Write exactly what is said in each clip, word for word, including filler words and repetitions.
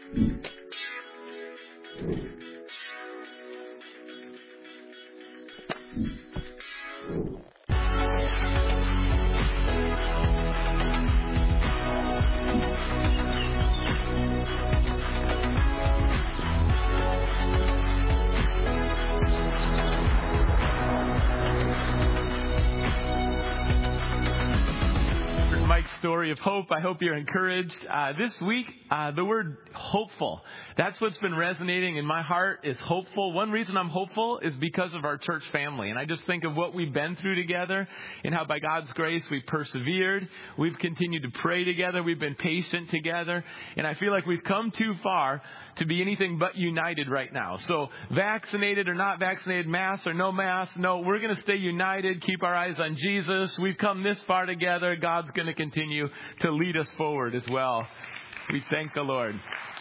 Story of hope. I hope you're encouraged. Uh, this week, uh, the word hopeful. That's what's been resonating in my heart is hopeful. One reason I'm hopeful is because of our church family. And I just think of what we've been through together and how by God's grace we've persevered. We've continued to pray together. We've been patient together. And I feel like we've come too far to be anything but united right now. So vaccinated or not vaccinated, mask or no mask, no, we're going to stay united, keep our eyes on Jesus. We've come this far together. God's going to continue to lead us forward as well. We thank the Lord.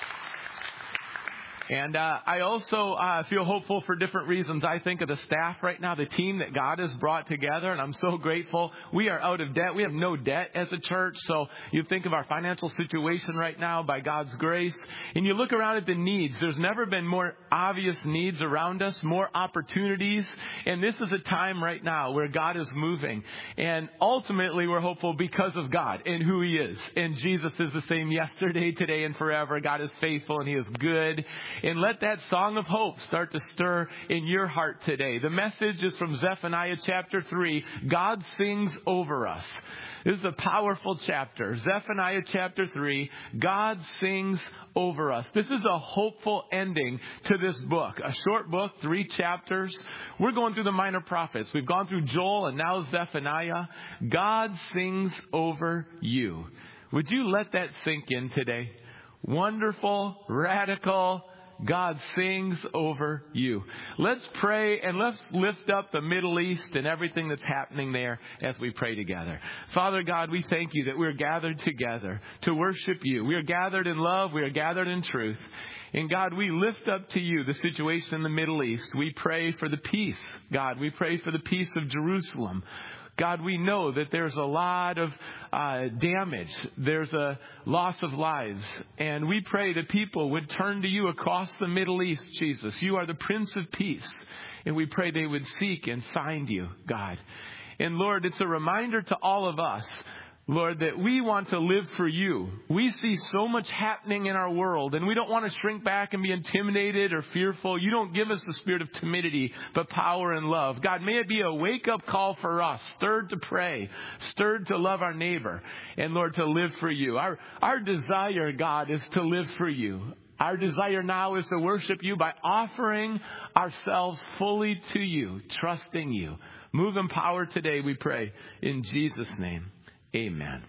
And uh, I also uh, feel hopeful for different reasons. I think of the staff right now, the team that God has brought together, and I'm so grateful. We are out of debt. We have no debt as a church. So you think of our financial situation right now by God's grace, and you look around at the needs. There's never been more obvious needs around us, more opportunities, and this is a time right now where God is moving. And ultimately, we're hopeful because of God and who He is. And Jesus is the same yesterday, today, and forever. God is faithful, and He is good. And let that song of hope start to stir in your heart today. The message is from Zephaniah chapter three. God sings over us. This is a powerful chapter. Zephaniah chapter three. God sings over us. This is a hopeful ending to this book. A short book, three chapters. We're going through the minor prophets. We've gone through Joel and now Zephaniah. God sings over you. Would you let that sink in today? Wonderful, radical, God sings over you. Let's pray and let's lift up the Middle East and everything that's happening there as we pray together. Father God, we thank you that we're gathered together to worship you. We are gathered in love. We are gathered in truth. And God, we lift up to you the situation in the Middle East. We pray for the peace. God, we pray for the peace of Jerusalem. God, we know that there's a lot of uh, damage. There's a loss of lives. And we pray that people would turn to you across the Middle East, Jesus. You are the Prince of Peace. And we pray they would seek and find you, God. And Lord, it's a reminder to all of us, Lord, that we want to live for you. We see so much happening in our world, and we don't want to shrink back and be intimidated or fearful. You don't give us the spirit of timidity, but power and love. God, may it be a wake-up call for us, stirred to pray, stirred to love our neighbor, and Lord, to live for you. Our, our desire, God, is to live for you. Our desire now is to worship you by offering ourselves fully to you, trusting you. Move in power today, we pray, in Jesus' name. Amen.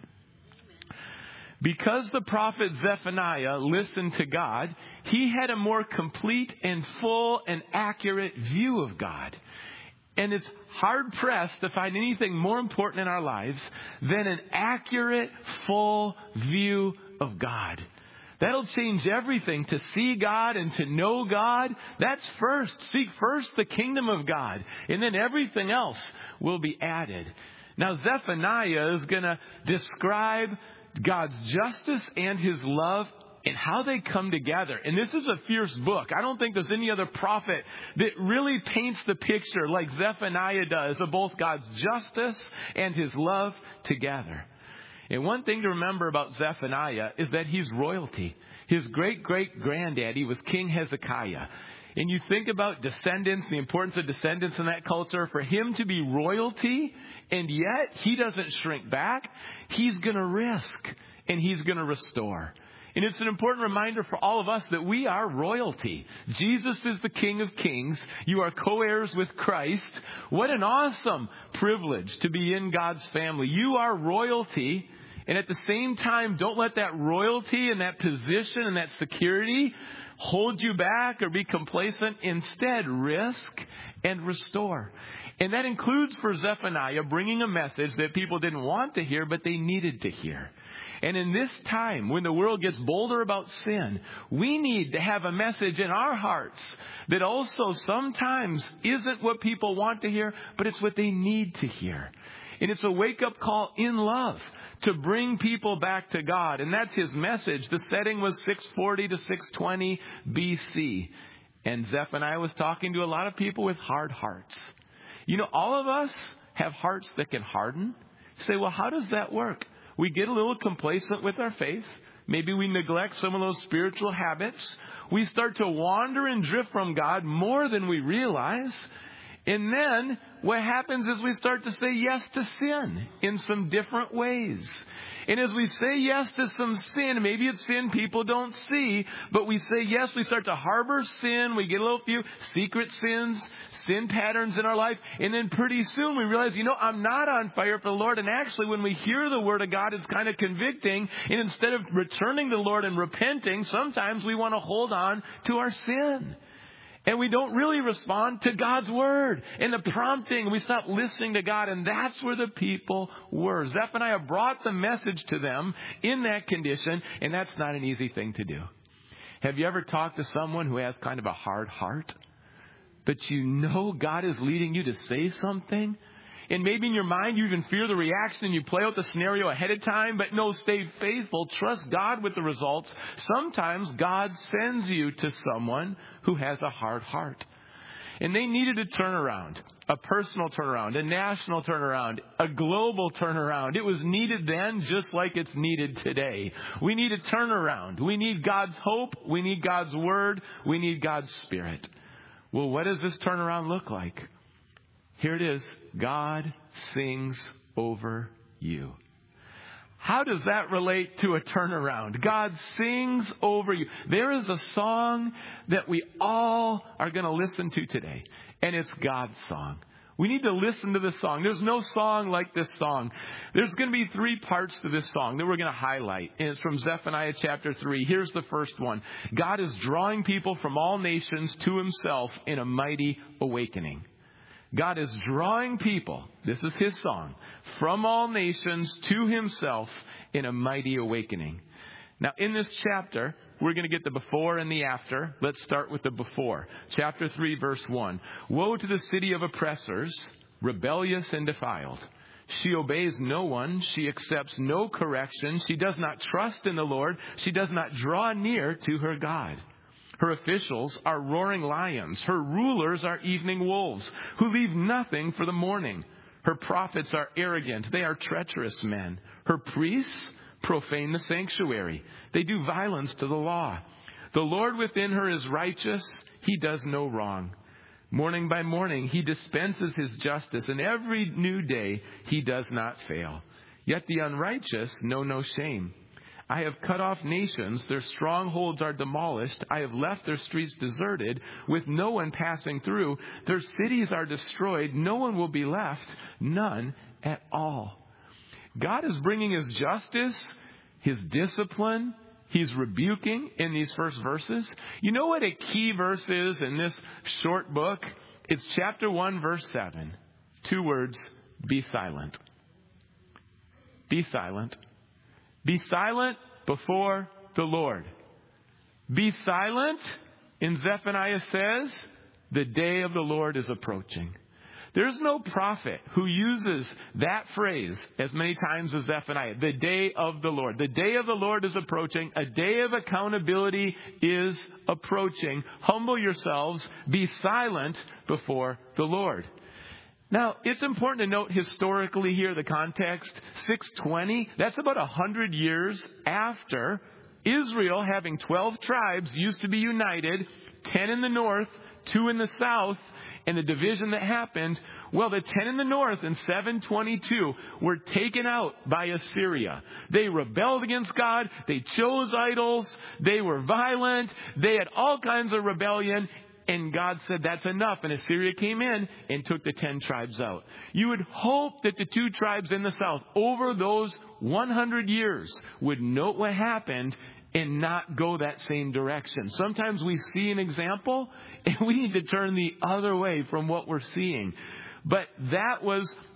Because the prophet Zephaniah listened to God, he had a more complete and full and accurate view of God. And it's hard-pressed to find anything more important in our lives than an accurate, full view of God. That'll change everything. To see God and to know God, that's first. Seek first the kingdom of God, and then everything else will be added. Now, Zephaniah is going to describe God's justice and His love and how they come together. And this is a fierce book. I don't think there's any other prophet that really paints the picture like Zephaniah does of both God's justice and His love together. And one thing to remember about Zephaniah is that he's royalty. His great-great-granddaddy was King Hezekiah. And you think about descendants, the importance of descendants in that culture, for him to be royalty, and yet he doesn't shrink back. He's going to risk, and he's going to restore. And it's an important reminder for all of us that we are royalty. Jesus is the King of Kings. You are co-heirs with Christ. What an awesome privilege to be in God's family. You are royalty. And at the same time, don't let that royalty and that position and that security hold you back or be complacent. Instead, risk and restore. And that includes for Zephaniah bringing a message that people didn't want to hear, but they needed to hear. And in this time, when the world gets bolder about sin, we need to have a message in our hearts that also sometimes isn't what people want to hear, but it's what they need to hear. And it's a wake-up call in love to bring people back to God. And that's his message. The setting was six forty to six twenty B C. And Zephaniah was talking to a lot of people with hard hearts. You know, all of us have hearts that can harden. You say, well, how does that work? We get a little complacent with our faith. Maybe we neglect some of those spiritual habits. We start to wander and drift from God more than we realize. And then what happens is we start to say yes to sin in some different ways. And as we say yes to some sin, maybe it's sin people don't see, but we say yes, we start to harbor sin. We get a little few secret sins, sin patterns in our life. And then pretty soon we realize, you know, I'm not on fire for the Lord. And actually when we hear the word of God, it's kind of convicting. And instead of returning to the Lord and repenting, sometimes we want to hold on to our sin. And we don't really respond to God's word and the prompting. We stop listening to God, and that's where the people were. Zephaniah brought the message to them in that condition, and that's not an easy thing to do. Have you ever talked to someone who has kind of a hard heart, but you know God is leading you to say something? And maybe in your mind you even fear the reaction and you play out the scenario ahead of time, but no, stay faithful. Trust God with the results. Sometimes God sends you to someone who has a hard heart. And they needed a turnaround, a personal turnaround, a national turnaround, a global turnaround. It was needed then just like it's needed today. We need a turnaround. We need God's hope. We need God's word. We need God's spirit. Well, what does this turnaround look like? Here it is. God sings over you. How does that relate to a turnaround? God sings over you. There is a song that we all are going to listen to today, and it's God's song. We need to listen to this song. There's no song like this song. There's going to be three parts to this song that we're going to highlight. And it's from Zephaniah chapter three. Here's the first one. God is drawing people from all nations to himself in a mighty awakening. God is drawing people, this is his song, from all nations to himself in a mighty awakening. Now, in this chapter, we're going to get the before and the after. Let's start with the before. Chapter three, verse one. Woe to the city of oppressors, rebellious and defiled. She obeys no one. She accepts no correction. She does not trust in the Lord. She does not draw near to her God. Her officials are roaring lions. Her rulers are evening wolves who leave nothing for the morning. Her prophets are arrogant. They are treacherous men. Her priests profane the sanctuary. They do violence to the law. The Lord within her is righteous. He does no wrong. Morning by morning, he dispenses his justice, and every new day he does not fail. Yet the unrighteous know no shame. I have cut off nations. Their strongholds are demolished. I have left their streets deserted with no one passing through. Their cities are destroyed. No one will be left. None at all. God is bringing his justice, his discipline. He's rebuking in these first verses. You know what a key verse is in this short book? It's chapter one, verse seven. Two words, be silent. Be silent. Be silent before the Lord. Be silent, and Zephaniah says, the day of the Lord is approaching. There's no prophet who uses that phrase as many times as Zephaniah. The day of the Lord. The day of the Lord is approaching. A day of accountability is approaching. Humble yourselves. Be silent before the Lord. Now, it's important to note historically here the context. six twenty, that's about one hundred years after Israel, having twelve tribes, used to be united, ten in the north, two in the south, and the division that happened. Well, the ten in the north in seven twenty-two were taken out by Assyria. They rebelled against God. They chose idols. They were violent. They had all kinds of rebellion. And God said, that's enough. And Assyria came in and took the ten tribes out. You would hope that the two tribes in the south over those one hundred years would note what happened and not go that same direction. Sometimes we see an example and we need to turn the other way from what we're seeing. But that was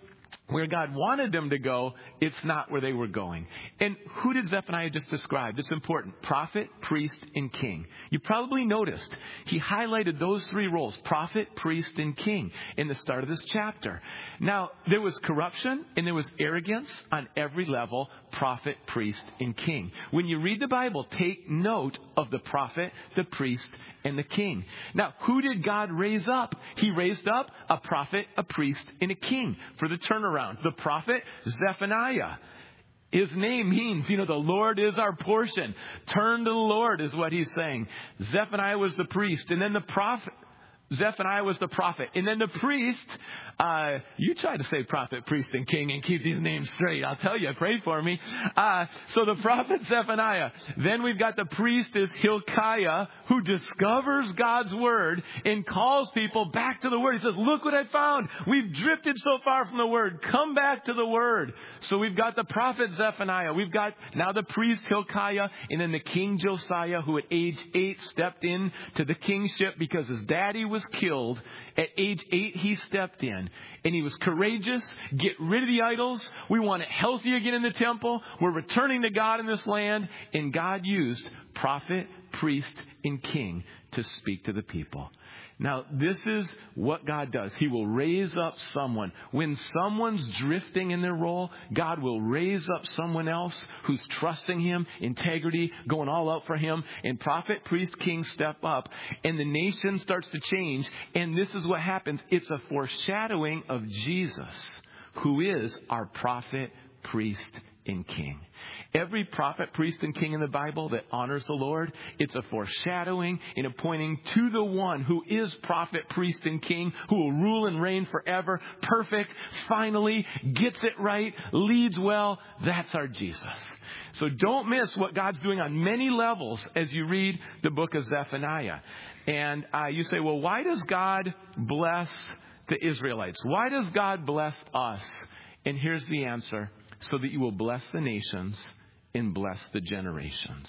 Where God wanted them to go, it's not where they were going. And who did Zephaniah just describe? It's important. Prophet, priest, and king. You probably noticed he highlighted those three roles, prophet, priest, and king, in the start of this chapter. Now, there was corruption and there was arrogance on every level, prophet, priest, and king. When you read the Bible, take note of the prophet, the priest, and the king. Now, who did God raise up? He raised up a prophet, a priest, and a king for the turnaround. The prophet, Zephaniah. His name means, you know, the Lord is our portion. Turn to the Lord is what he's saying. Zephaniah was the priest. And then the prophet, Zephaniah was the prophet. And then the priest, uh, you try to say prophet, priest, and king and keep these names straight. I'll tell you, pray for me. Uh, so the prophet Zephaniah. Then we've got the priest is Hilkiah, who discovers God's word and calls people back to the word. He says, look what I found. We've drifted so far from the word. Come back to the word. So we've got the prophet Zephaniah. We've got now the priest Hilkiah, and then the king Josiah, who at age eight stepped in to the kingship because his daddy was killed. At age eight, he stepped in and he was courageous. Get rid of the idols. We want it healthy again in the temple. We're returning to God in this land. And God used prophet, priest, and king to speak to the people. Now, this is what God does. He will raise up someone. When someone's drifting in their role, God will raise up someone else who's trusting him, integrity, going all out for him. And prophet, priest, king step up. And the nation starts to change. And this is what happens. It's a foreshadowing of Jesus, who is our prophet, priest, and king. Every prophet, priest, and king in the Bible that honors the Lord, it's a foreshadowing and a pointing to the one who is prophet, priest, and king, who will rule and reign forever, perfect, finally, gets it right, leads well. That's our Jesus. So don't miss what God's doing on many levels as you read the book of Zephaniah. And uh, you say, well, why does God bless the Israelites? Why does God bless us? And here's the answer. So that you will bless the nations and bless the generations.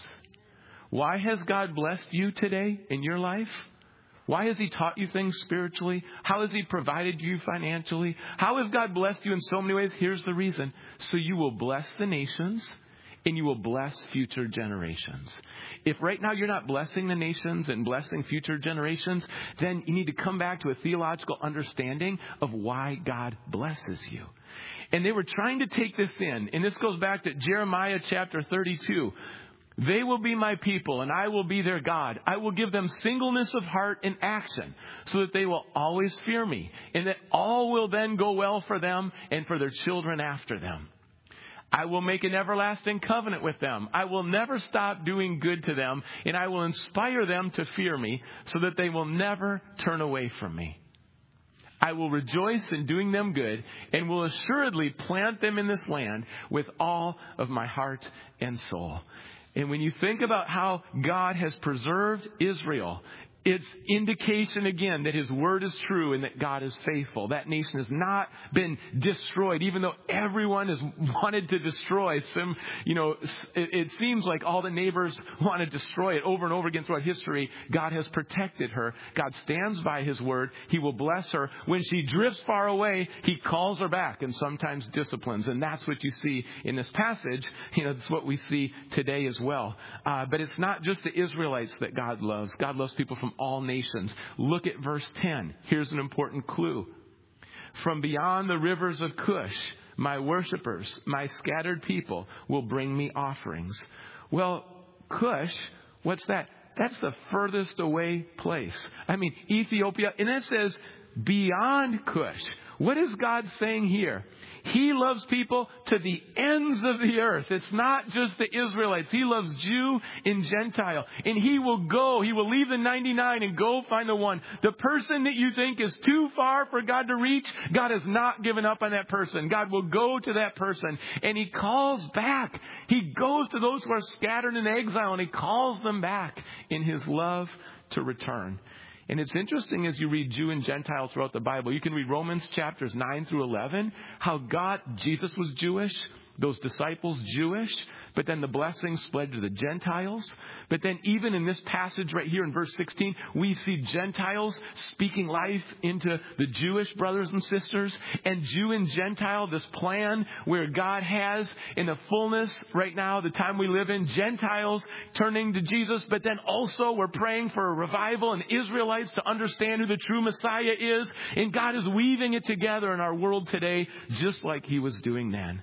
Why has God blessed you today in your life? Why has he taught you things spiritually? How has he provided you financially? How has God blessed you in so many ways? Here's the reason. So you will bless the nations and you will bless future generations. If right now you're not blessing the nations and blessing future generations, then you need to come back to a theological understanding of why God blesses you. And they were trying to take this in. And this goes back to Jeremiah chapter thirty-two. They will be my people and I will be their God. I will give them singleness of heart and action so that they will always fear me and that all will then go well for them and for their children after them. I will make an everlasting covenant with them. I will never stop doing good to them and I will inspire them to fear me so that they will never turn away from me. I will rejoice in doing them good and will assuredly plant them in this land with all of my heart and soul. And when you think about how God has preserved Israel, it's indication again that his word is true and that God is faithful. That nation has not been destroyed, even though everyone has wanted to destroy some, you know, it, it seems like all the neighbors want to destroy it over and over again throughout history. God has protected her. God stands by his word. He will bless her. When she drifts far away, he calls her back and sometimes disciplines. And that's what you see in this passage. You know, it's what we see today as well. Uh, but it's not just the Israelites that God loves. God loves people from all nations. Look at verse ten. Here's an important clue. From beyond the rivers of Cush, my worshipers, my scattered people will bring me offerings. Well, Cush, what's that? That's the furthest away place. I mean, Ethiopia, and it says beyond Cush. What is God saying here? He loves people to the ends of the earth. It's not just the Israelites. He loves Jew and Gentile. And he will go. He will leave the ninety-nine and go find the one. The person that you think is too far for God to reach, God has not given up on that person. God will go to that person. And he calls back. He goes to those who are scattered in exile and he calls them back in his love to return. And it's interesting as you read Jew and Gentile throughout the Bible. You can read Romans chapters nine through eleven, how God, Jesus was Jewish. those disciples Jewish, but then the blessing spread to the Gentiles. But then even in this passage right here in verse sixteen, we see Gentiles speaking life into the Jewish brothers and sisters. And Jew and Gentile, this plan where God has in the fullness right now, the time we live in, Gentiles turning to Jesus. But then also we're praying for a revival and Israelites to understand who the true Messiah is. And God is weaving it together in our world today, just like he was doing then.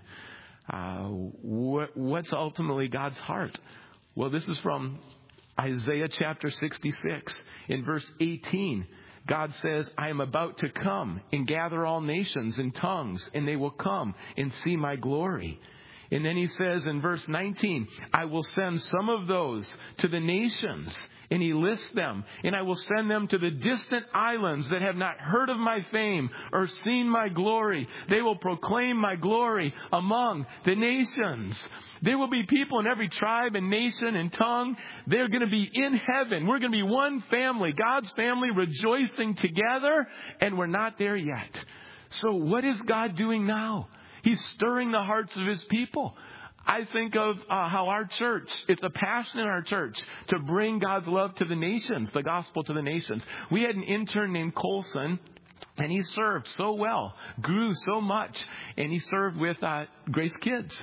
Uh, what, what's ultimately God's heart? Well, this is from Isaiah chapter sixty-six. In verse eighteen, God says, I am about to come and gather all nations and tongues, and they will come and see my glory. And then he says in verse nineteen, I will send some of those to the nations. And he lists them. And I will send them to the distant islands that have not heard of my fame or seen my glory. They will proclaim my glory among the nations. There will be people in every tribe and nation and tongue. They're going to be in heaven. We're going to be one family, God's family, rejoicing together. And we're not there yet. So what is God doing now? He's stirring the hearts of his people. I think of uh, how our church, it's a passion in our church to bring God's love to the nations, the gospel to the nations. We had an intern named Colson, and he served so well, grew so much, and he served with uh, Grace Kids.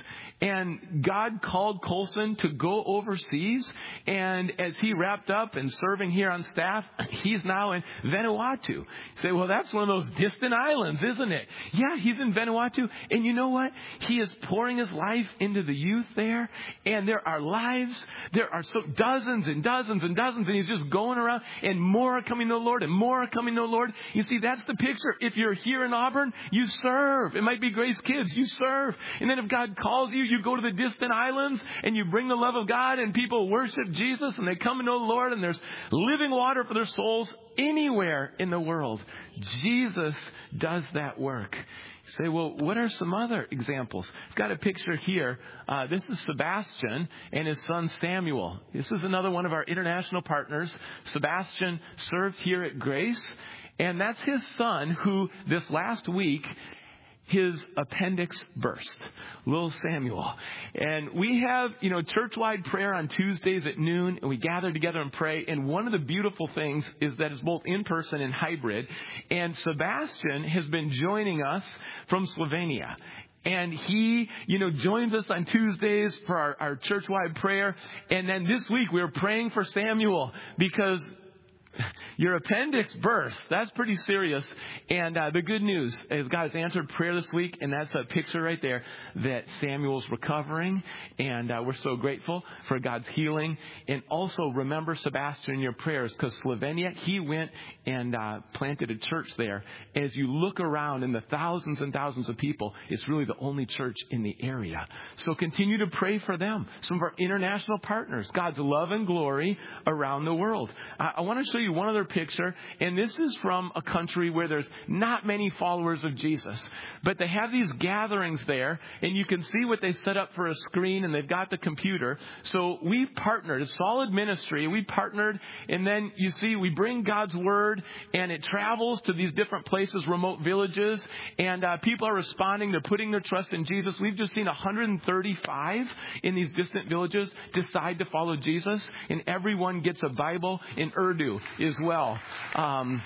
And God called Colson to go overseas. And as he wrapped up and serving here on staff, he's now in Vanuatu. You say, well, that's one of those distant islands, isn't it? Yeah, he's in Vanuatu. And you know what? He is pouring his life into the youth there. And there are lives. There are so dozens and dozens and dozens. And he's just going around. And more are coming to the Lord. And more are coming to the Lord. You see, that's the picture. If you're here in Auburn, you serve. It might be Grace Kids. You serve. And then if God calls you, you go to the distant islands and you bring the love of God and people worship Jesus and they come to know the Lord and there's living water for their souls anywhere in the world. Jesus does that work. You say, well, what are some other examples? I've got a picture here. Uh, this is Sebastian and his son Samuel. This is another one of our international partners. Sebastian served here at Grace, and that's his son who this last week his appendix burst, little Samuel. And we have, you know, church-wide prayer on Tuesdays at noon, and we gather together and pray. And one of the beautiful things is that it's both in-person and hybrid. And Sebastian has been joining us from Slovenia. And he, you know, joins us on Tuesdays for our, our church-wide prayer. And then this week we were praying for Samuel because your appendix burst. That's pretty serious. And uh, the good news is God has answered prayer this week. And that's a picture right there that Samuel's recovering. And uh, we're so grateful for God's healing. And also remember Sebastian in your prayers, because Slovenia, he went and uh, planted a church there. As you look around in the thousands and thousands of people, it's really the only church in the area. So continue to pray for them. Some of our international partners, God's love and glory around the world. I, I want to show you one other picture, and this is from a country where there's not many followers of Jesus, but they have these gatherings there, and you can see what they set up for a screen, and they've got the computer. So we partnered, a solid ministry, we partnered, and then you see we bring God's word, and it travels to these different places, remote villages, and uh, people are responding, they're putting their trust in Jesus. We've just seen one hundred thirty-five in these distant villages decide to follow Jesus, and everyone gets a Bible in Urdu as well. Um,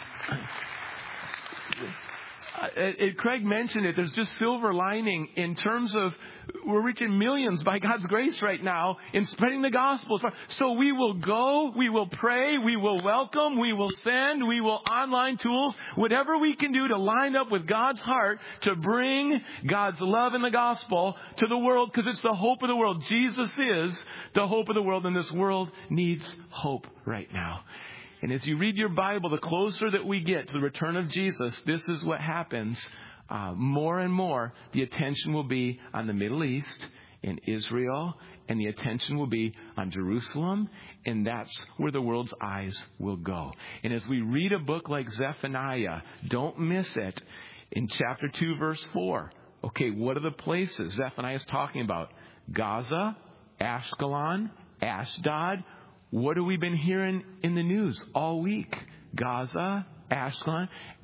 it, it, Craig mentioned it. There's just silver lining in terms of we're reaching millions by God's grace right now in spreading the gospel. So we will go, we will pray, we will welcome, we will send, we will online tools, whatever we can do to line up with God's heart to bring God's love and the gospel to the world, because it's the hope of the world. Jesus is the hope of the world, and this world needs hope right now. And as you read your Bible, the closer that we get to the return of Jesus, this is what happens. Uh, more and more, the attention will be on the Middle East and Israel, and the attention will be on Jerusalem, and that's where the world's eyes will go. And as we read a book like Zephaniah, don't miss it. In chapter two, verse four, okay, what are the places Zephaniah is talking about? Gaza, Ashkelon, Ashdod. What have we been hearing in the news all week? Gaza, Ashkelon,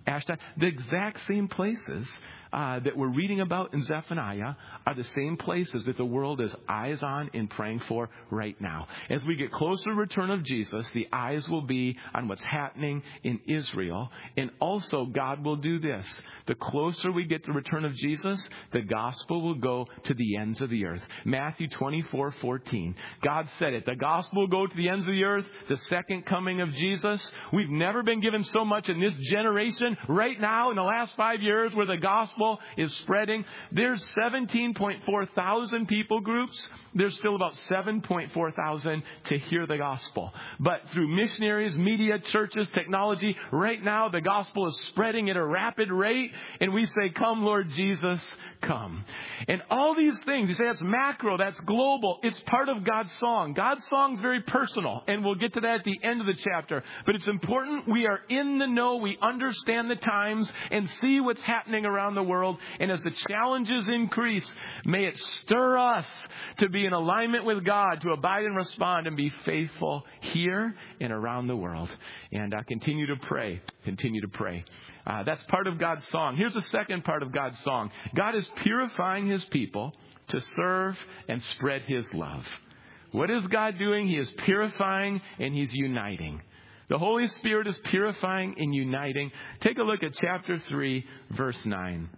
Ashdod. The exact same places uh, that we're reading about in Zephaniah are the same places that the world is eyes on and praying for right now. As we get closer to the return of Jesus, the eyes will be on what's happening in Israel. And also, God will do this. The closer we get to the return of Jesus, the gospel will go to the ends of the earth. Matthew twenty-four fourteen. God said it. The gospel will go to the ends of the earth. The second coming of Jesus. We've never been given so much in this generation. Right now, in the last five years, where the gospel is spreading, there's seventeen point four thousand people groups. There's still about seven point four thousand to hear the gospel. But through missionaries, media, churches, technology, right now the gospel is spreading at a rapid rate. And we say, come, Lord Jesus, come. And all these things, you say that's macro, that's global. It's part of God's song. God's song is very personal, and we'll get to that at the end of the chapter. But it's important we are in the know, we understand the times, and see what's happening around the world. And as the challenges increase, may it stir us to be in alignment with God, to abide and respond and be faithful here and around the world. And uh, continue to pray, continue to pray. Uh, that's part of God's song. Here's the second part of God's song. God is purifying His people to serve and spread His love. What is God doing? He is purifying and He's uniting. The Holy Spirit is purifying and uniting. Take a look at chapter three, verse nine.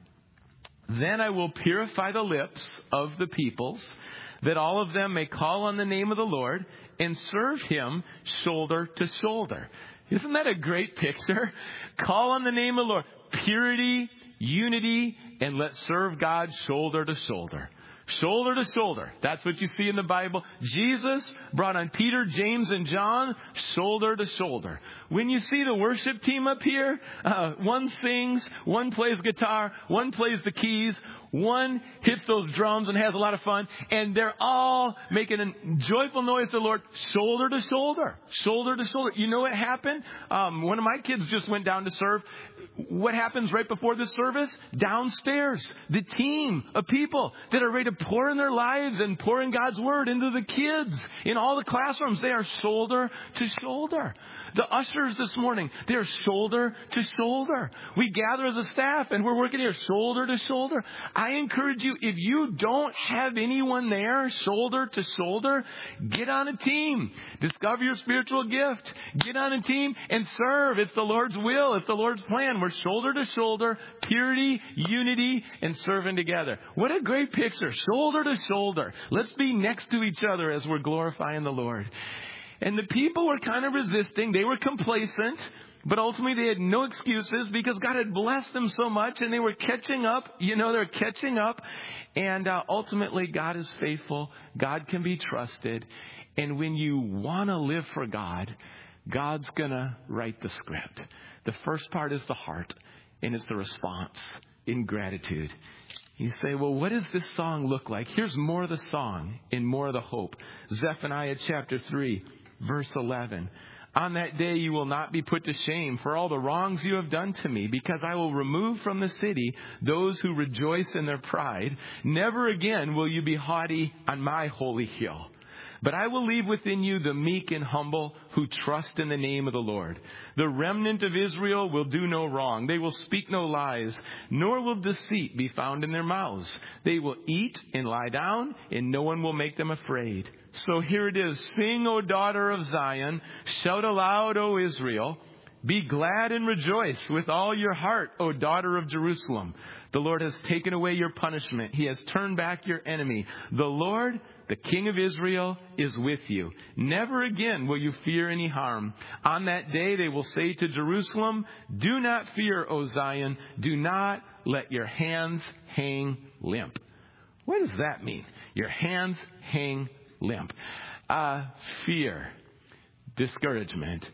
Then I will purify the lips of the peoples, that all of them may call on the name of the Lord and serve Him shoulder to shoulder. Isn't that a great picture? Call on the name of the Lord. Purity, unity, and let's serve God shoulder to shoulder. Shoulder to shoulder. That's what you see in the Bible. Jesus brought on Peter, James, and John shoulder to shoulder. When you see the worship team up here, uh, one sings, one plays guitar, one plays the keys, one hits those drums and has a lot of fun, and they're all making a joyful noise to the Lord, shoulder to shoulder, shoulder to shoulder. You know what happened? Um, one of my kids just went down to serve. What happens right before the service? Downstairs, the team of people that are ready to pour in their lives and pour in God's Word into the kids. In all the classrooms, they are shoulder to shoulder. The ushers this morning, they are shoulder to shoulder. We gather as a staff and we're working here shoulder to shoulder. I encourage you, if you don't have anyone there shoulder to shoulder, get on a team. Discover your spiritual gift. Get on a team and serve. It's the Lord's will. It's the Lord's plan. We're shoulder to shoulder, purity, unity, and serving together. What a great picture. Shoulder to shoulder. Let's be next to each other as we're glorifying the Lord. And the people were kind of resisting. They were complacent. But ultimately, they had no excuses because God had blessed them so much and they were catching up. You know, they're catching up. And uh, ultimately, God is faithful. God can be trusted. And when you want to live for God, God's going to write the script. The first part is the heart, and it's the response in gratitude. You say, well, what does this song look like? Here's more of the song and more of the hope. Zephaniah chapter three, verse eleven. On that day you will not be put to shame for all the wrongs you have done to me, because I will remove from the city those who rejoice in their pride. Never again will you be haughty on my holy hill. But I will leave within you the meek and humble who trust in the name of the Lord. The remnant of Israel will do no wrong. They will speak no lies, nor will deceit be found in their mouths. They will eat and lie down, and no one will make them afraid. So here it is. Sing, O daughter of Zion. Shout aloud, O Israel. Be glad and rejoice with all your heart, O daughter of Jerusalem. The Lord has taken away your punishment. He has turned back your enemy. The Lord, the King of Israel, is with you. Never again will you fear any harm. On that day they will say to Jerusalem, do not fear, O Zion. Do not let your hands hang limp. What does that mean? Your hands hang limp. Uh, fear, discouragement,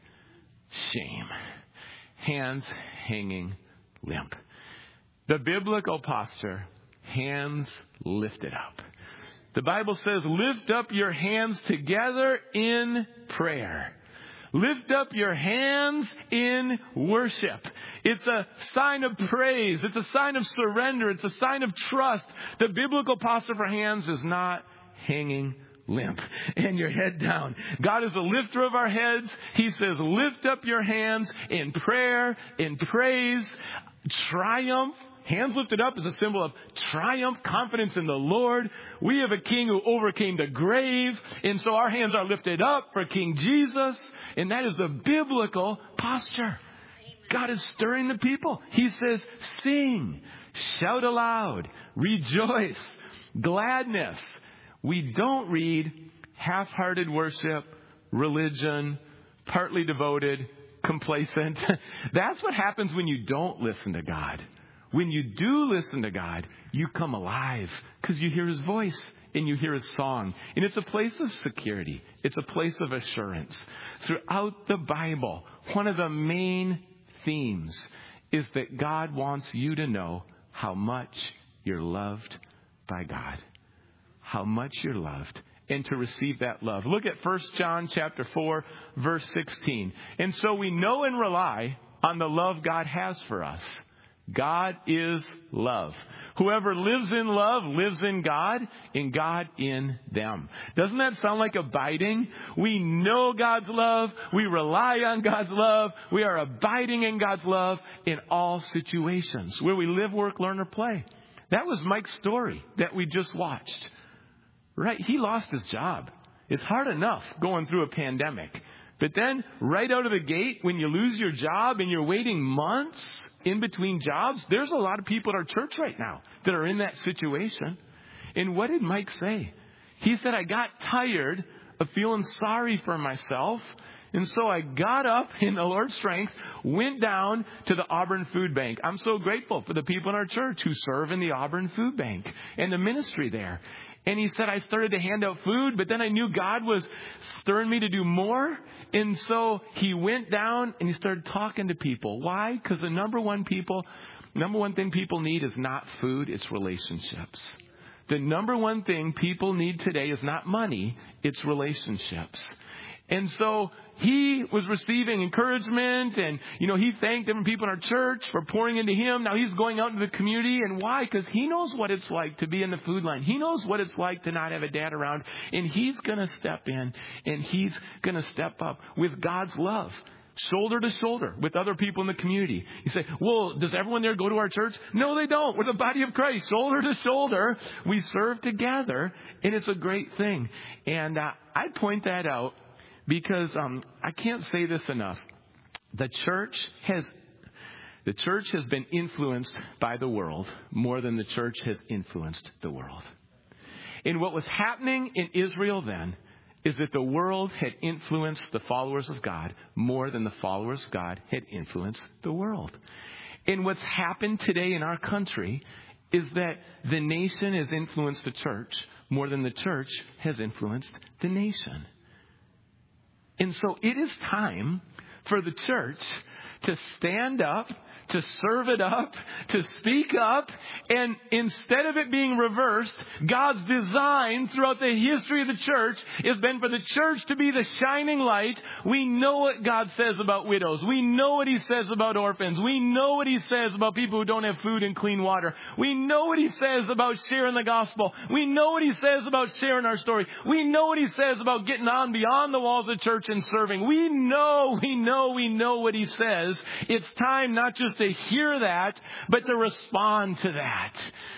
shame. Hands hanging limp. The biblical posture, hands lifted up. The Bible says, lift up your hands together in prayer. Lift up your hands in worship. It's a sign of praise. It's a sign of surrender. It's a sign of trust. The biblical posture for hands is not hanging limp and your head down. God is the lifter of our heads. He says, lift up your hands in prayer, in praise, triumph. Hands lifted up is a symbol of triumph, confidence in the Lord. We have a king who overcame the grave. And so our hands are lifted up for King Jesus. And that is the biblical posture. God is stirring the people. He says, sing, shout aloud, rejoice, gladness. We don't read half-hearted worship, religion, partly devoted, complacent. That's what happens when you don't listen to God. When you do listen to God, you come alive because you hear His voice and you hear His song. And it's a place of security. It's a place of assurance. Throughout the Bible, one of the main themes is that God wants you to know how much you're loved by God. How much you're loved. And to receive that love. Look at First John chapter four, verse sixteen. And so we know and rely on the love God has for us. God is love. Whoever lives in love lives in God, and God in them. Doesn't that sound like abiding? We know God's love. We rely on God's love. We are abiding in God's love in all situations where we live, work, learn, or play. That was Mike's story that we just watched. Right? He lost his job. It's hard enough going through a pandemic. But then right out of the gate, when you lose your job and you're waiting months in between jobs, there's a lot of people at our church right now that are in that situation. And what did Mike say? He said, I got tired of feeling sorry for myself. And so I got up in the Lord's strength, went down to the Auburn Food Bank. I'm so grateful for the people in our church who serve in the Auburn Food Bank and the ministry there. And he said, I started to hand out food, but then I knew God was stirring me to do more. And so he went down and he started talking to people. Why? Because the number one people, number one thing people need is not food, it's relationships. The number one thing people need today is not money, it's relationships. And so he was receiving encouragement and, you know, he thanked different people in our church for pouring into him. Now he's going out into the community. And why? Because he knows what it's like to be in the food line. He knows what it's like to not have a dad around. And he's going to step in and he's going to step up with God's love. Shoulder to shoulder with other people in the community. You say, well, does everyone there go to our church? No, they don't. We're the body of Christ. Shoulder to shoulder. We serve together. And it's a great thing. And uh, I point that out. Because um, I can't say this enough. The church has the church has been influenced by the world more than the church has influenced the world. And what was happening in Israel then is that the world had influenced the followers of God more than the followers of God had influenced the world. And what's happened today in our country is that the nation has influenced the church more than the church has influenced the nation. And so it is time for the church to stand up, to serve it up, to speak up. And instead of it being reversed, God's design throughout the history of the church has been for the church to be the shining light. We know what God says about widows. We know what He says about orphans. We know what He says about people who don't have food and clean water. We know what He says about sharing the gospel. We know what He says about sharing our story. We know what He says about getting on beyond the walls of church and serving. We know, we know, we know what He says. It's time not just to hear that, but to respond to that.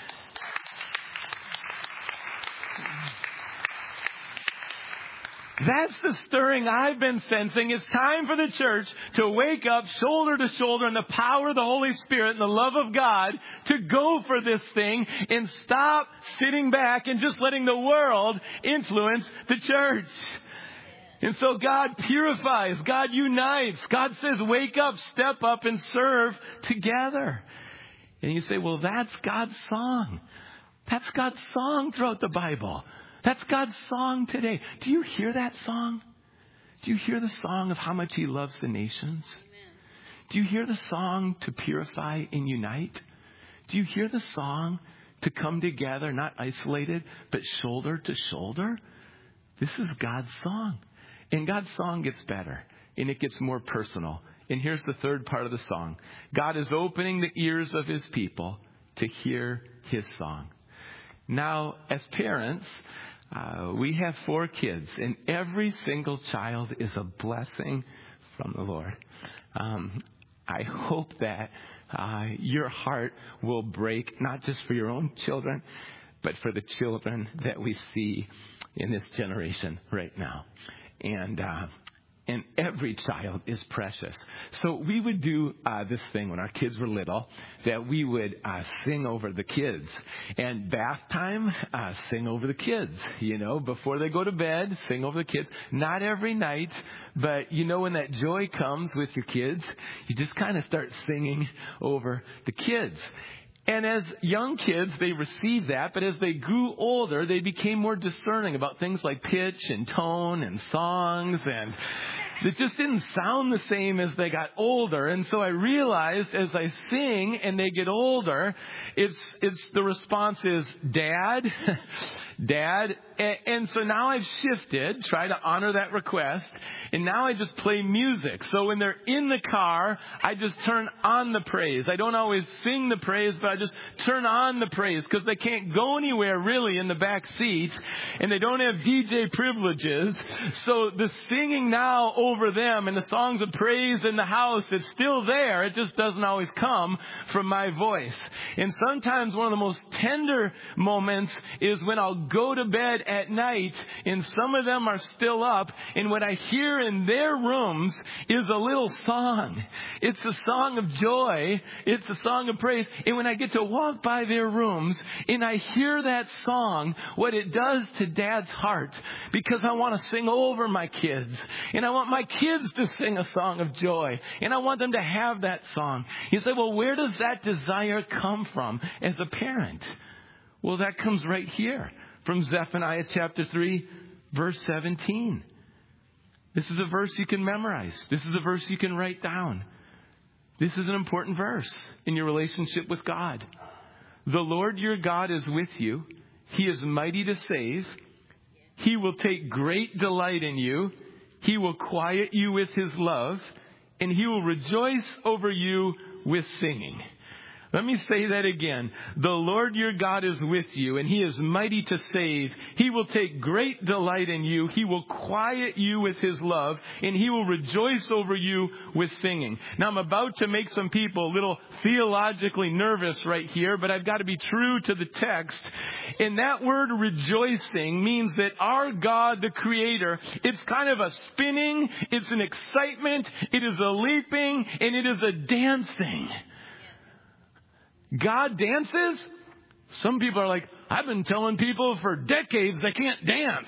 That's the stirring I've been sensing. It's time for the church to wake up shoulder to shoulder in the power of the Holy Spirit and the love of God to go for this thing and stop sitting back and just letting the world influence the church. And so God purifies, God unites. God says, wake up, step up, and serve together. And you say, well, that's God's song. That's God's song throughout the Bible. That's God's song today. Do you hear that song? Do you hear the song of how much He loves the nations? Amen. Do you hear the song to purify and unite? Do you hear the song to come together, not isolated, but shoulder to shoulder? This is God's song. And God's song gets better, and it gets more personal. And here's the third part of the song. God is opening the ears of His people to hear His song. Now, as parents, Uh, we have four kids, and every single child is a blessing from the Lord. Um, I hope that uh, your heart will break, not just for your own children, but for the children that we see in this generation right now. And uh, and every child is precious. So we would do uh, this thing when our kids were little, that we would uh, sing over the kids. And bath time, uh, sing over the kids. You know, before they go to bed, sing over the kids. Not every night, but you know when that joy comes with your kids, you just kind of start singing over the kids. And as young kids, they received that, but as they grew older, they became more discerning about things like pitch and tone and songs, and it just didn't sound the same as they got older. And so I realized as I sing and they get older, it's it's the response is, Dad, Dad. And, and so now I've shifted, try to honor that request, and now I just play music. So when they're in the car, I just turn on the praise. I don't always sing the praise, but I just turn on the praise because they can't go anywhere really in the back seat, and they don't have D J privileges. So the singing now over them and the songs of praise in the house, it's still there. It just doesn't always come from my voice. And sometimes one of the most tender moments is when I'll go to bed at night and some of them are still up, and what I hear in their rooms is a little song. It's a song of joy. It's a song of praise. And when I get to walk by their rooms and I hear that song, what it does to Dad's heart, because I want to sing over my kids and I want my kids to sing a song of joy, and I want them to have that song. You say, well, where does that desire come from as a parent? Well, that comes right here from Zephaniah chapter three, verse seventeen. This is a verse you can memorize. This is a verse you can write down. This is an important verse in your relationship with God. The Lord your God is with you. He is mighty to save. He will take great delight in you. He will quiet you with his love, and he will rejoice over you with singing. Let me say that again. The Lord your God is with you, and he is mighty to save. He will take great delight in you. He will quiet you with his love, and he will rejoice over you with singing. Now, I'm about to make some people a little theologically nervous right here, but I've got to be true to the text. And that word rejoicing means that our God, the Creator, it's kind of a spinning, it's an excitement, it is a leaping, and it is a dancing. God dances? Some people are like, I've been telling people for decades they can't dance.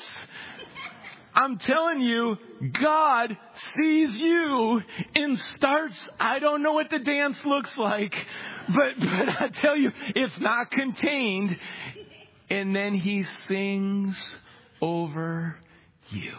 I'm telling you, God sees you and starts, I don't know what the dance looks like, but, but I tell you, it's not contained. And then he sings over you.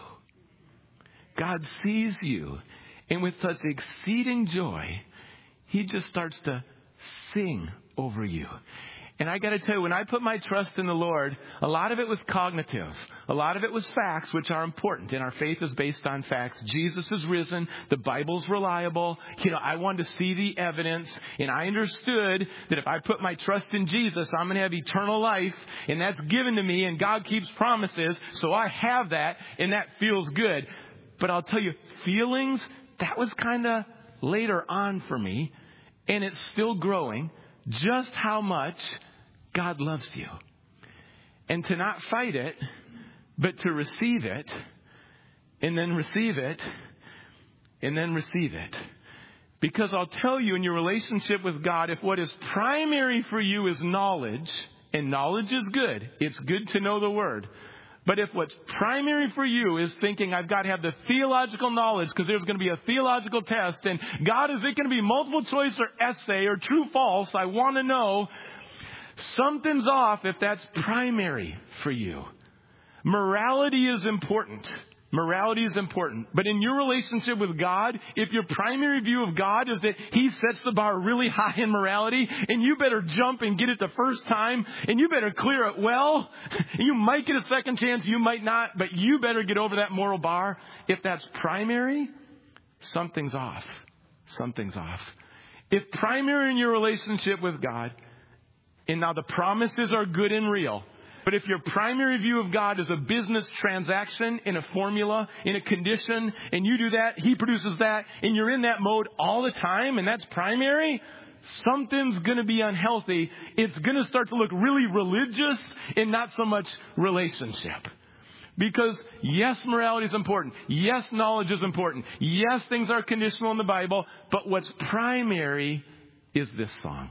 God sees you, and with such exceeding joy, he just starts to sing over you. And I got to tell you, when I put my trust in the Lord, a lot of it was cognitive. A lot of it was facts, which are important. And our faith is based on facts. Jesus is risen. The Bible's reliable. You know, I wanted to see the evidence. And I understood that if I put my trust in Jesus, I'm going to have eternal life. And that's given to me. And God keeps promises. So I have that. And that feels good. But I'll tell you, feelings, that was kind of later on for me. And it's still growing. Just how much God loves you. And to not fight it, but to receive it, and then receive it, and then receive it. Because I'll tell you, in your relationship with God, if what is primary for you is knowledge, and knowledge is good, it's good to know the Word. But if what's primary for you is thinking, I've got to have the theological knowledge because there's going to be a theological test, and God, is it going to be multiple choice or essay or true false? I want to know. Something's off if that's primary for you. Morality is important. Morality is important. But in your relationship with God, if your primary view of God is that he sets the bar really high in morality, and you better jump and get it the first time, and you better clear it well, you might get a second chance, you might not, but you better get over that moral bar. If that's primary, something's off. Something's off. If primary in your relationship with God, and now the promises are good and real, But if your primary view of God is a business transaction in a formula, in a condition, and you do that, He produces that, and you're in that mode all the time, and that's primary, something's going to be unhealthy. It's going to start to look really religious and not so much relationship. Because yes, morality is important. Yes, knowledge is important. Yes, things are conditional in the Bible. But what's primary is this song.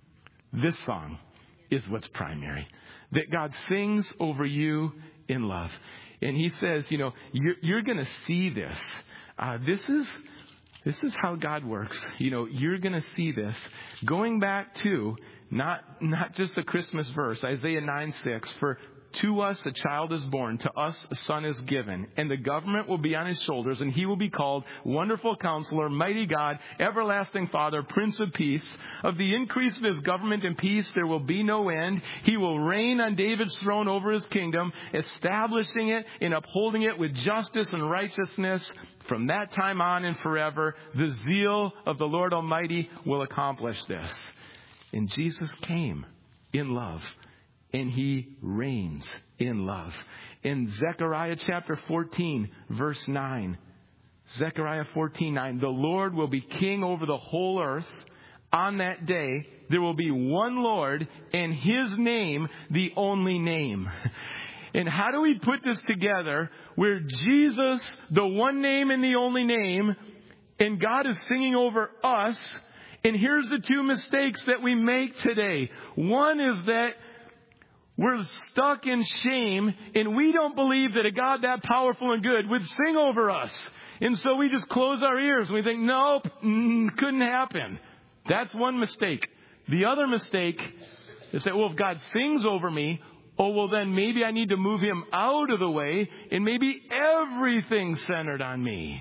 This song is what's primary. That God sings over you in love. And He says, you know, you're, you're going to see this. Uh, this is this is how God works. You know, you're going to see this. Going back to not not just the Christmas verse, Isaiah nine six, for to us a child is born, to us a son is given, and the government will be on His shoulders, and He will be called Wonderful Counselor, Mighty God, Everlasting Father, Prince of Peace. Of the increase of His government and peace there will be no end. He will reign on David's throne over His kingdom, establishing it and upholding it with justice and righteousness from that time on and forever. The zeal of the Lord Almighty will accomplish this. And Jesus came in love. And He reigns in love. In Zechariah chapter fourteen, verse nine. Zechariah fourteen nine. The Lord will be king over the whole earth. On that day, there will be one Lord, and His name, the only name. And how do we put this together where Jesus, the one name and the only name, and God is singing over us? And here's the two mistakes that we make today. One is that we're stuck in shame, and we don't believe that a God that powerful and good would sing over us. And so we just close our ears. And we think, nope, mm, couldn't happen. That's one mistake. The other mistake is that, well, if God sings over me, oh, well, then maybe I need to move Him out of the way, and maybe everything's centered on me.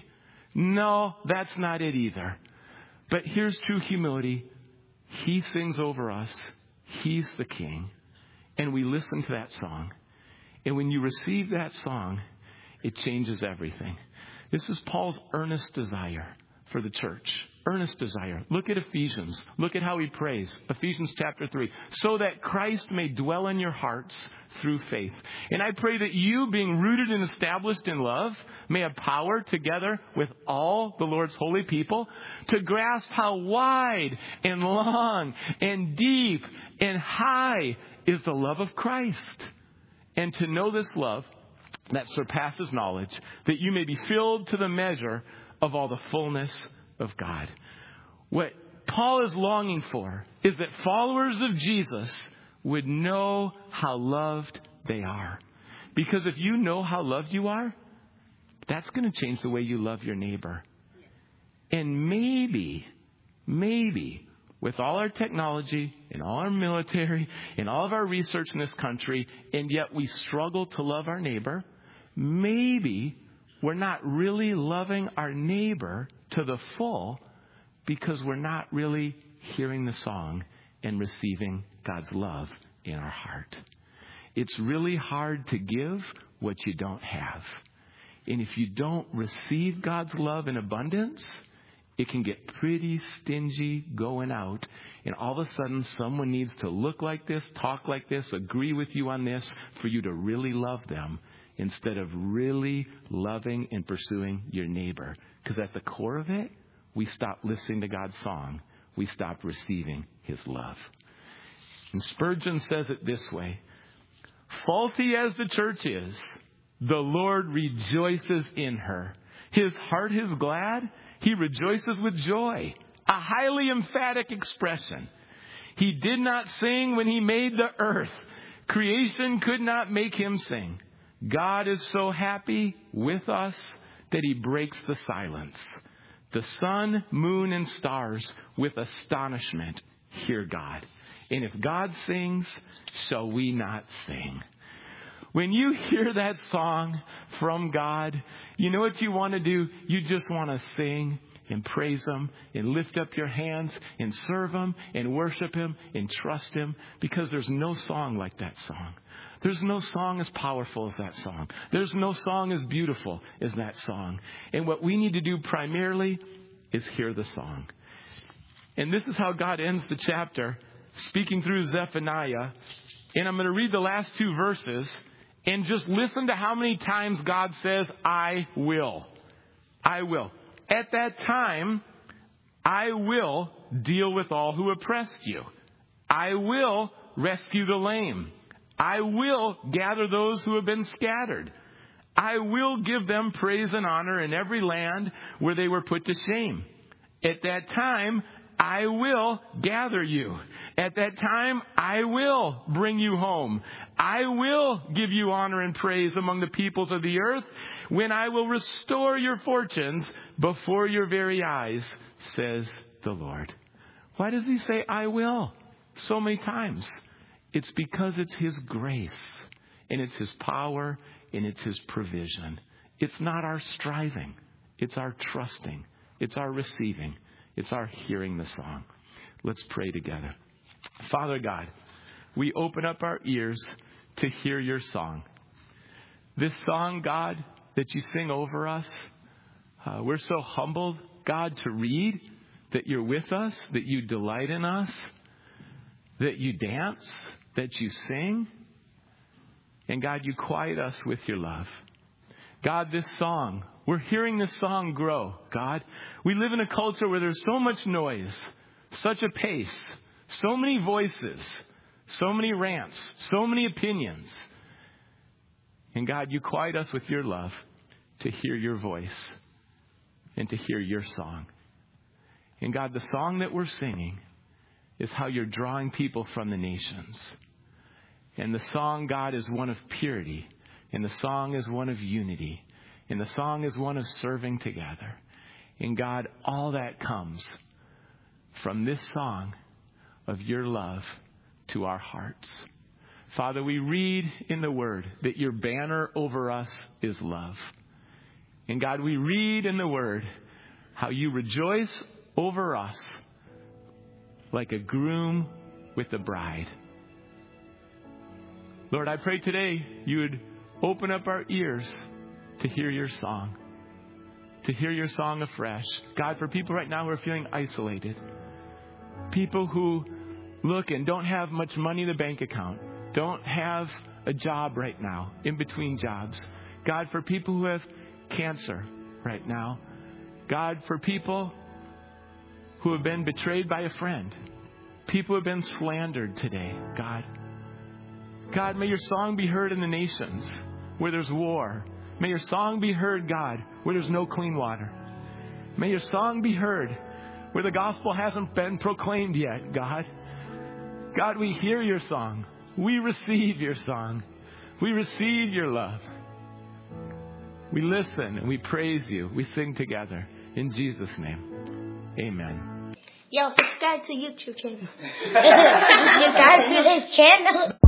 No, that's not it either. But here's true humility. He sings over us. He's the King. And we listen to that song. And when you receive that song, it changes everything. This is Paul's earnest desire for the church. Earnest desire. Look at Ephesians. Look at how he prays. Ephesians chapter three. So that Christ may dwell in your hearts through faith. And I pray that you, being rooted and established in love, may have power together with all the Lord's holy people to grasp how wide and long and deep and high is the love of Christ. And to know this love that surpasses knowledge, that you may be filled to the measure of all the fullness of God. What Paul is longing for is that followers of Jesus would know how loved they are. Because if you know how loved you are, that's going to change the way you love your neighbor. And maybe, maybe, with all our technology and all our military and all of our research in this country, and yet we struggle to love our neighbor, maybe we're not really loving our neighbor to the full because we're not really hearing the song and receiving God's love in our heart. It's really hard to give what you don't have. And if you don't receive God's love in abundance, it can get pretty stingy going out. And all of a sudden, someone needs to look like this, talk like this, agree with you on this for you to really love them instead of really loving and pursuing your neighbor. Because at the core of it, we stop listening to God's song. We stop receiving His love. And Spurgeon says it this way. Faulty as the church is, the Lord rejoices in her. His heart is glad. He rejoices with joy. A highly emphatic expression. He did not sing when He made the earth. Creation could not make Him sing. God is so happy with us that He breaks the silence. The sun, moon, and stars with astonishment hear God. And if God sings, shall we not sing? When you hear that song from God, you know what you want to do? You just want to sing and praise Him and lift up your hands and serve Him and worship Him and trust Him, because there's no song like that song. There's no song as powerful as that song. There's no song as beautiful as that song. And what we need to do primarily is hear the song. And this is how God ends the chapter, speaking through Zephaniah. And I'm going to read the last two verses and just listen to how many times God says, I will. I will. At that time, I will deal with all who oppressed you. I will rescue the lame. I will gather those who have been scattered. I will give them praise and honor in every land where they were put to shame. At that time, I will gather you. At that time, I will bring you home. I will give you honor and praise among the peoples of the earth when I will restore your fortunes before your very eyes, says the Lord. Why does he say, I will, so many times? It's because it's his grace, and it's his power, and it's his provision. It's not our striving. It's our trusting. It's our receiving. It's our hearing the song. Let's pray together. Father God, we open up our ears to hear your song. This song, God, that you sing over us, uh, we're so humbled, God, to read that you're with us, that you delight in us, that you dance, that you sing. And God, you quiet us with your love. God, this song, we're hearing this song grow. God, we live in a culture where there's so much noise, such a pace, so many voices, so many rants, so many opinions. And God, you quiet us with your love to hear your voice and to hear your song. And God, the song that we're singing is how you're drawing people from the nations. And the song, God, is one of purity. And the song is one of unity. And the song is one of serving together. And God, all that comes from this song of your love to our hearts. Father, we read in the Word that your banner over us is love. And God, we read in the Word how you rejoice over us like a groom with the bride. Lord, I pray today you would open up our ears to hear your song, to hear your song afresh. God, for people right now who are feeling isolated, people who look and don't have much money in the bank account, don't have a job right now, in between jobs. God, for people who have cancer right now. God, for people who have been betrayed by a friend, people who have been slandered today, God. God, may your song be heard in the nations where there's war. May your song be heard, God, where there's no clean water. May your song be heard where the gospel hasn't been proclaimed yet, God. God, we hear your song. We receive your song. We receive your love. We listen and we praise you. We sing together. In Jesus' name, amen. Yo, subscribe to YouTube channel. Subscribe to this channel.